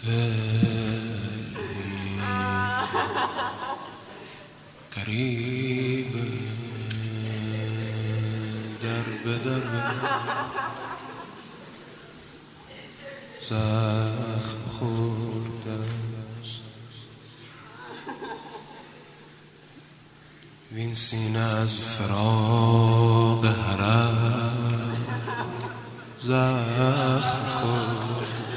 قریب در به در زخم خورده است وین سینه از فراق حرم زخم خورده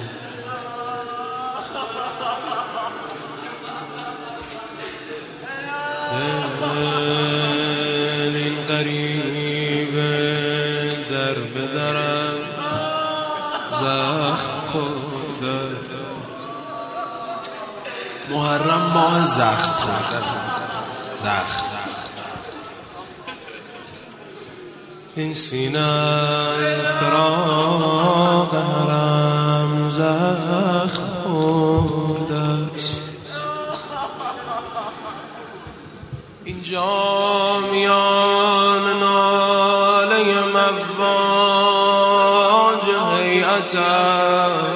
این قریب در به درم زخم خورده محرم ماه زخم خورده زخم این سینه فراق حرم زخم خورده است اینجا میان ناله مواج هیئتم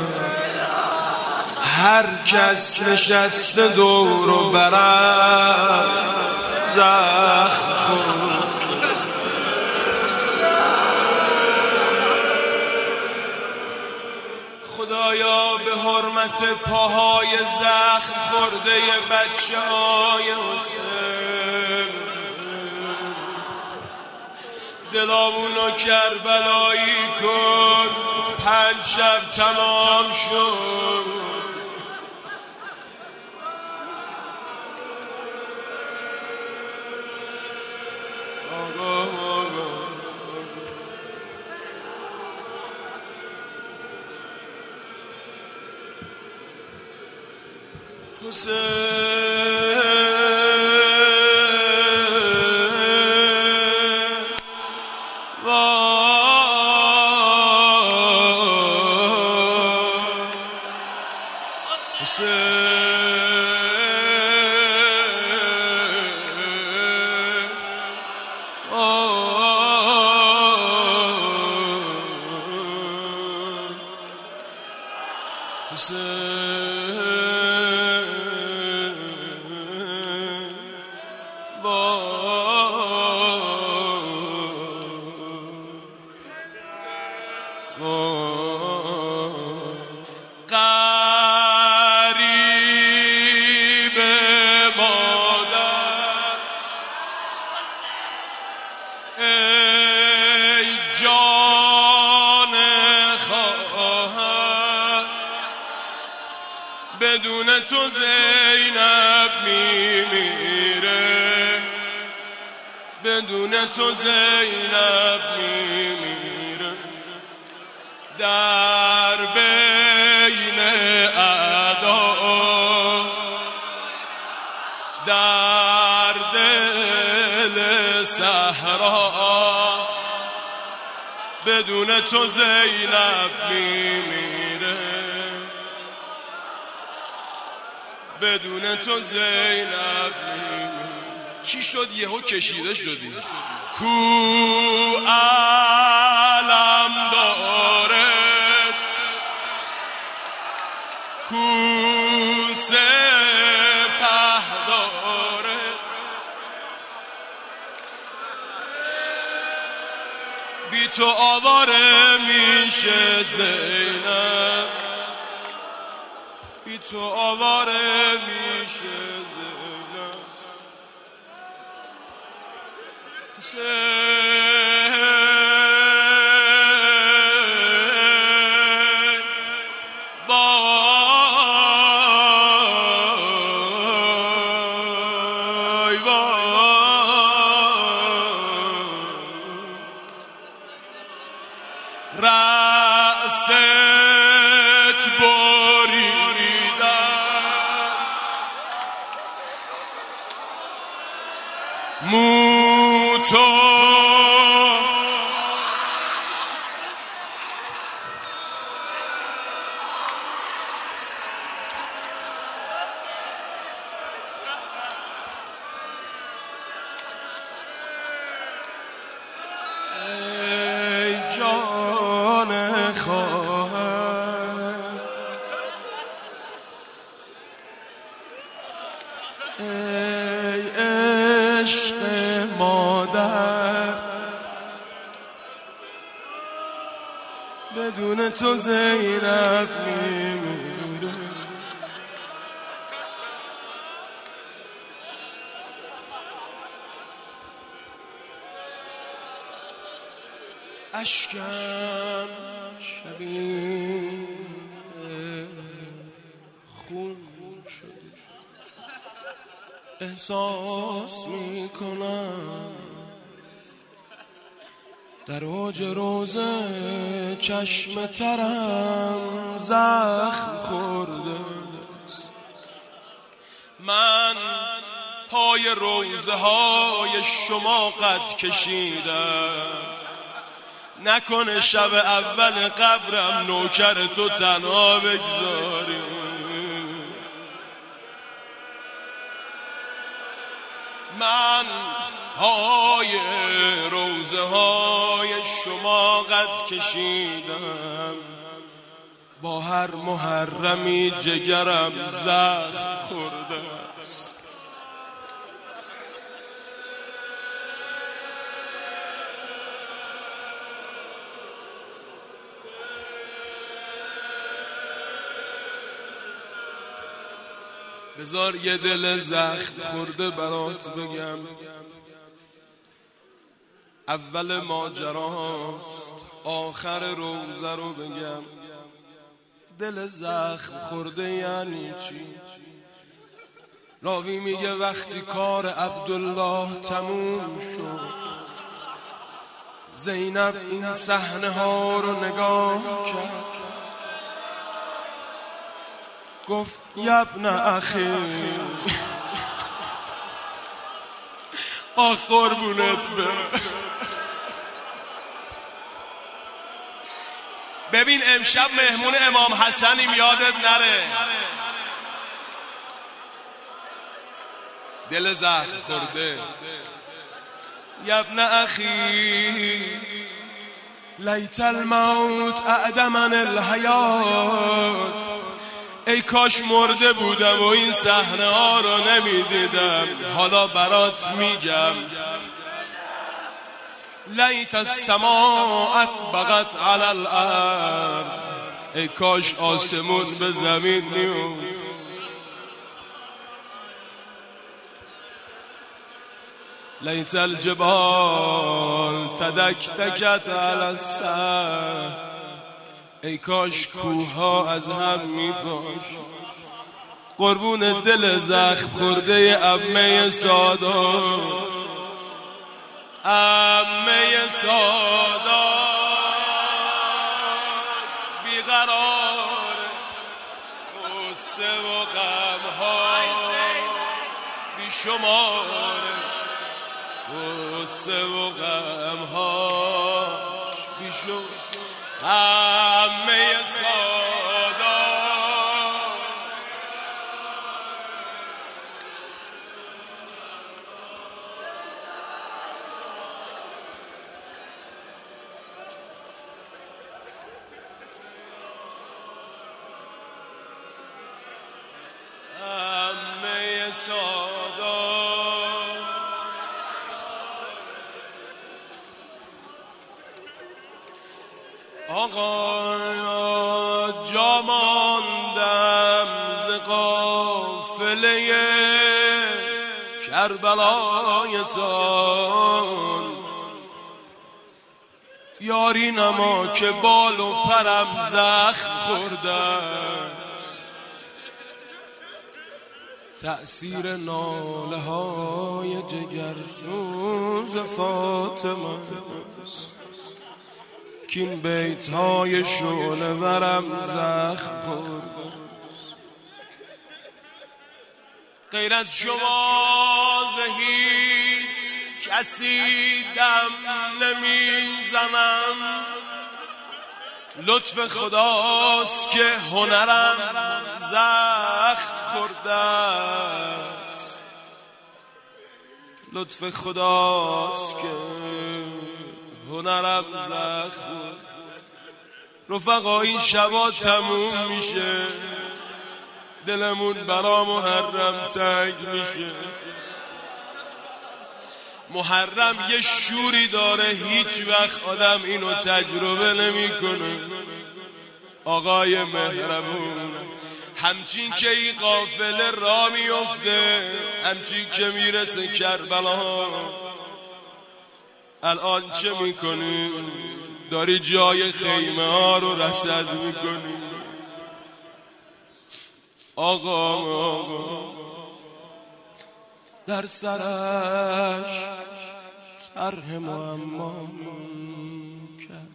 هر کس نشسته دور و برم زخم خورده خدایا به حرمت پاهای زخم خورده بچه های حسین دلاوون و کربلایی کن 5 شب تمام شد قریب مادر ای جان خواهر بدون تو زینب میمیره بدون تو زینب میمیره در بین اعدا در دل صحرا بدون تو زینب میمیره بدون تو زینب میمیره چی شد یهو کشیده شدی کو علم دارد کو سپه دارد بی تو آواره میشه زینب بی تو آواره میشه رأست بریدن موتو ای جان خواهر ای عشق مادر، بدون تو زینب میمیره. اشکم شبیه خون شده، احساس میکنم در اوج روزه چشم ترم زخم خورده. من پای روزه های شما قد کشیدم، نکنه شب اول قبرم نوکر تو تنها بگذاری. من پای روزه های شما قد کشیدم، با هر محرمی جگرم زخم خورده است. بذار یه دل زخم خورده برات بگم، اول ماجراست آخر روزه رو بگم. دل زخم خورده یعنی چی؟ راوی میگه وقتی کار عبدالله تموم شد، زینب این صحنه ها رو نگاه کرد، گفت یبن اخی، آخ قربونت برم. ببین امشب مهمون امام حسنیم، یادت نره. دل زخم خورده. یبن اخی لیت الموت اعدمن الحیات، ای کاش مرده بودم و این صحنه ها رو نمیدیدم. حالا برات میگم. لیت السماء بغت علی الارض، ای کاش آسمون به زمین میفت. لیت الجبال تدکتکت علی السحر، ای کاش کوه ها از هم میپاش. قربون دل زخم خورده عمه سادات، عمه سادات بیقرار قصه و غمها بیشمار، قصه و غمها بیشمار. عمه سادات عمه سادات آقا جا ماندم ز قافله کربلایتان، یاری نما که بال و پرم زخم خورده است. تأثیر ناله های جگرسوز فاطمه است، کین بیت های شعله ورم زخم خورد. غیر از شما ز هیچ کسی دم نمیزنم، لطف خداست که هنرم زخم خورده است. لطف خداست که هنرم زخم. رفقا این شبا تموم میشه، دلمون برا محرم تنگ میشه. محرم یه شوری داره هیچ وقت آدم اینو تجربه نمیکنه. آقای مهربون همچین که این قافله را میفته، همچین که میرسه کربلا، الان چه میکنی؟ داری جای خیمه ها رو رصد میکنی. آقا در سرش طرح معما میکرد،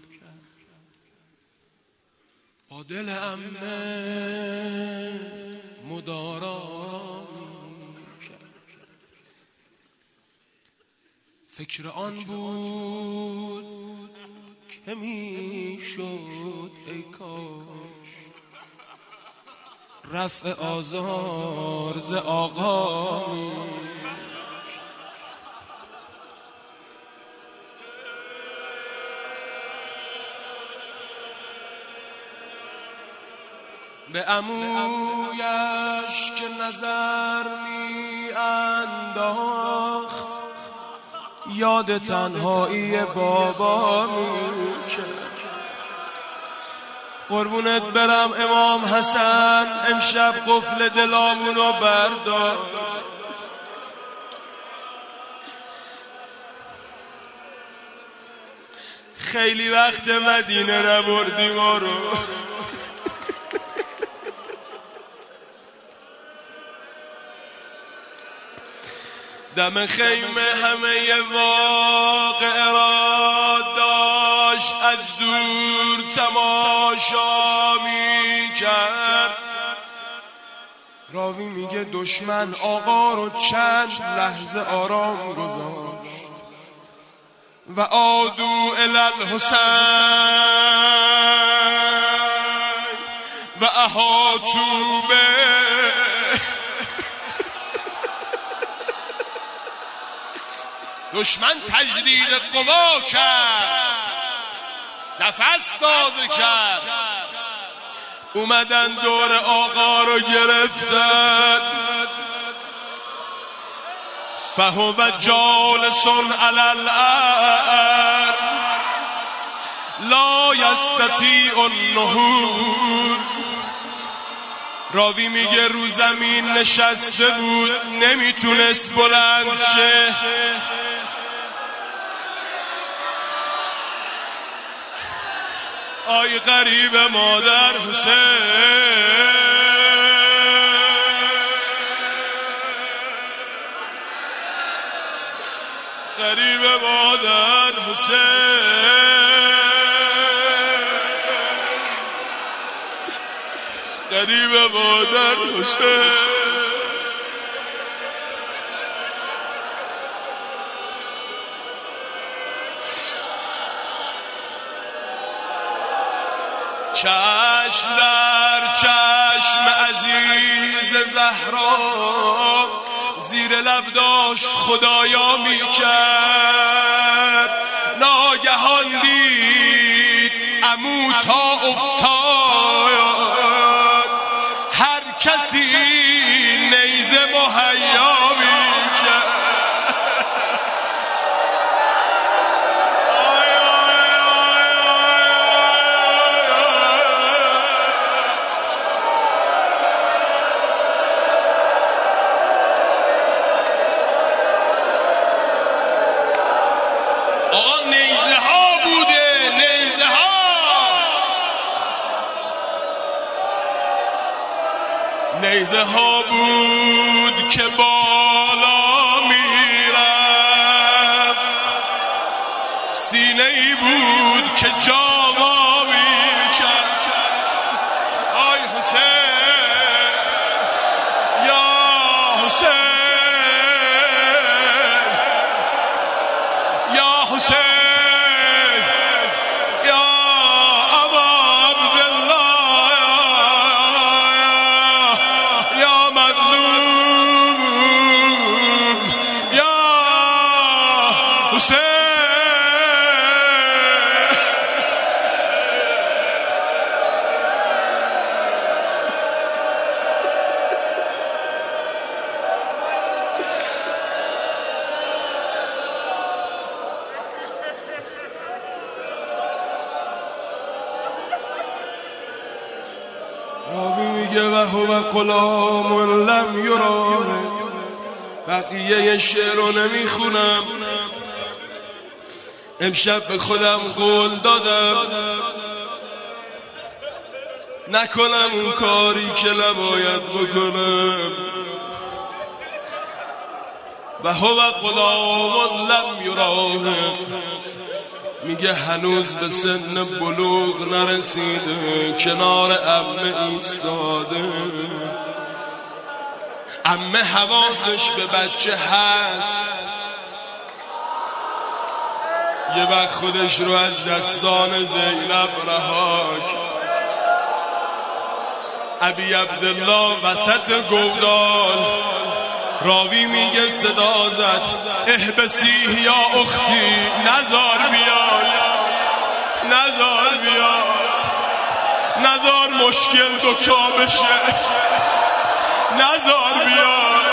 با دل عمه مدارا میکرد. فکر آن بود که میشد ای کاش رفع آزار ز آقا به عمویش که نظر می انداخت، یاد تنهایی بابا می کرد. قربونت برم امام حسن امشب قفل دلامونو بردار. خیلی وقت مدینه نبردی ما رو. دم خیمه همه واقع را داشت از دور تماشا می کرد. راوی میگه دشمن آقا رو چند لحظه آرام گذاشت و عادوا الی الحسین و احاطوا به. دشمن تجدید قوا کرد، نفس تازه کرد، اومدن دور آقا رو گرفتن. فهو جالس علی الارض لا یستطیع النهوض. راوی میگه رو زمین نشسته بود، نمیتونست بلند شه. آی غریب مادر حسین، غریب مادر حسین، غریب مادر حسین. چشم در چشم عزیز زهرا زیر لب داشت خدایا میکرد. ناگهان دید عمو تا افتاد، هر کسی نیزه مهیا میکرد. آقا نیزه ها بوده، نیزه ها، نیزه ها بود که بالا میرفت، سینه ای بود که جاوا میکرد. آی حسین، یا حسین، یا حسین، یا ابا عبدالله، یا مظلوم، یا حسین. میگه و هو غلام لم یرا. بقیه شعر رو نمیخونم، امشب به خودم قول دادم نکنم اون کاری که نباید بکنم. و هو غلام لم یراهق، میگه هنوز به سن بلوغ نرسیده، کنار عمه ایستاده. عمه حواسش به بچه هست، یه وقت خودش رو از دستان زینب رها کرد. ابی عبدالله وسط گودال، راوی میگه صدا زد احبسی یا اختی، نزار بیای نزار بیای، نزار مشکل دوتا بشه، نزار بیای.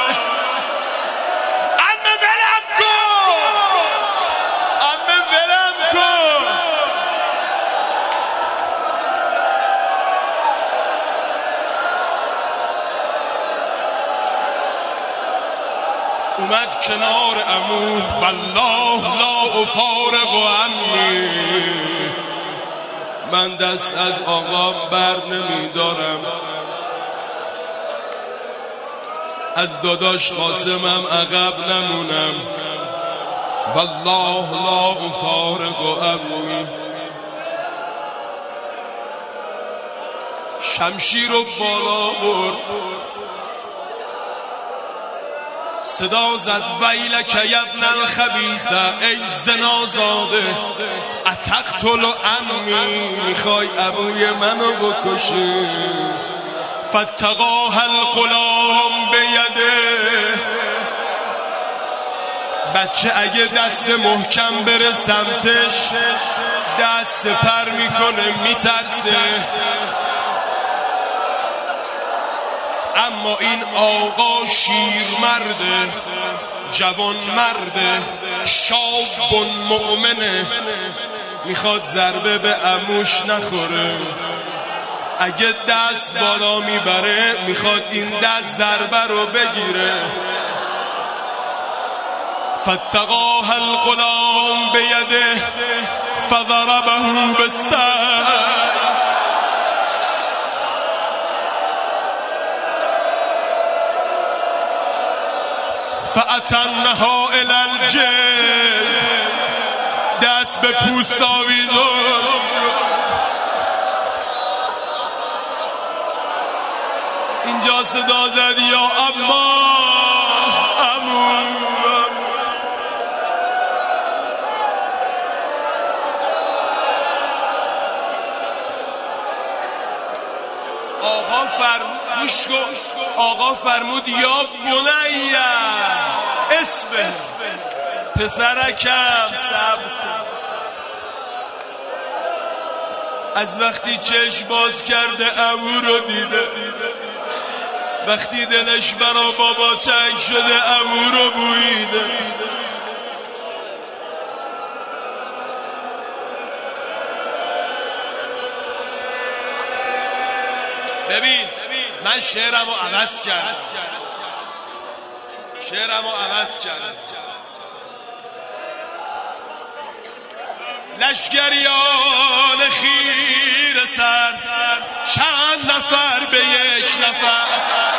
عمه ولم کن، عمه ولم کن. اومد کنار عمو، والله لا افارق عمی، من دست از آقام بر نمیدارم، از داداش قاسمم عقب نمونم، والله لا افارق عمی. شمشیر رو بالا برد، صدا زد ویلک یبن الخبیثه، ای زنازاده اتقتل عمی، میخوای عموی منو بکشی. فاتقاها الغلام بیده، بچه اگه دست محکم بره سمتش دست سپر میکنه، میترسه. اما این آقا شیر مرده، جوان مرده، شاب مؤمنه، میخواد ضربه به عموش نخوره. اگه دست بالا میبره میخواد این دست ضربه رو بگیره. فاتقاها الغلام بیده فضربه بالسیف، فأتنها الى الجلد، دست به پوست آویزون. اینجا صدا زد یا اما عمو. آقا فرمود یا بنیه اسبه، پسرکم صبر. از وقتی چشم باز کرده عمو رو دیده، وقتی دلش برا بابا تنگ شده عمو رو بویده. ببین من شعرم رو عوض کردم، لشکریان خیر سر، چند نفر به یک نفر،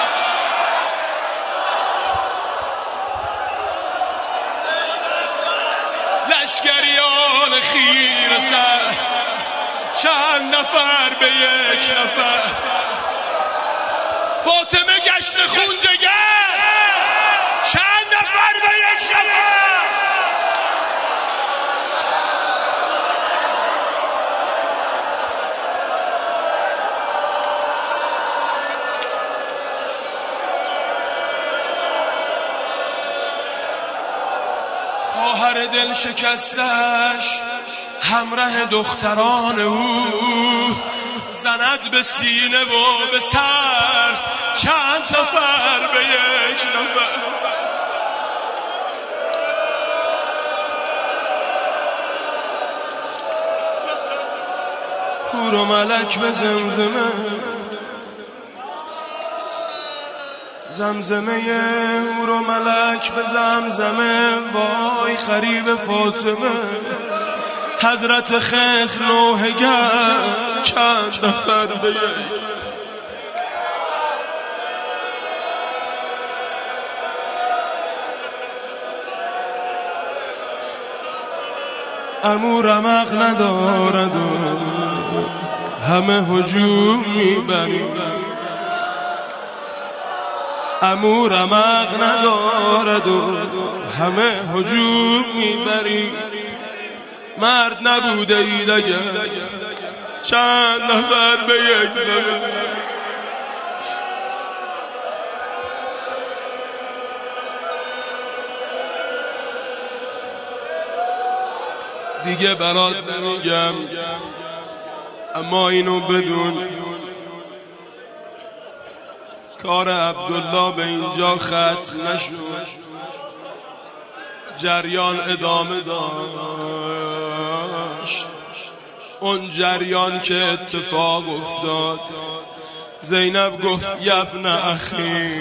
لشکریان خیر سر، چند نفر به یک نفر. فاطمه گشت خون جگر، چند نفر به یک نفر. خواهر دل شکستش همراه دختران او، زند به سینه و به سر، چند نفر به یک نفر. حور و ملک به زمزمه، زمزمه او رو ملک به زمزمه، وای خریب فاطمه. حضرت خضر نوحه گر چند نفر به یک. عمو رمق ندارد و همه هجوم میبرید. عمو رمق ندارد و همه هجوم میبرید. مرد نبوده اید اگر چند نفر به یک نبود. دیگه برات نمیگم، اما اینو بدون کار عبدالله به اینجا ختم نشد، جریان ادامه داشت. اون جریان که اتفاق افتاد، زینب گفت یبن اخی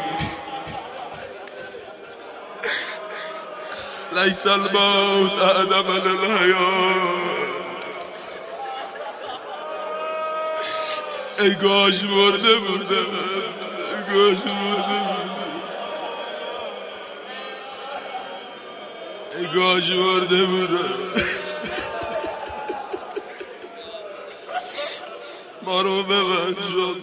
لیت الموت اعدم للحیات. ای گاش مرده بودم، ای گاش مرده بودم، ای گاش مرده بودم. ما رو ببند شد.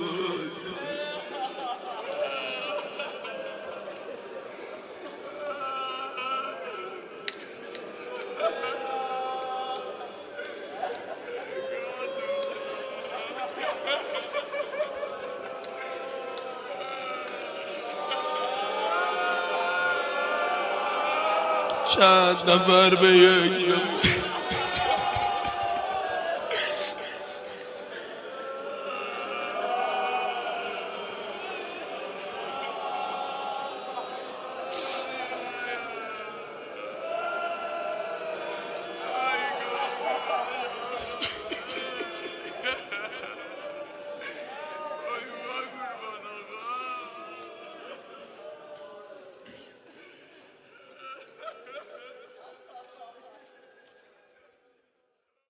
چند نفر به یک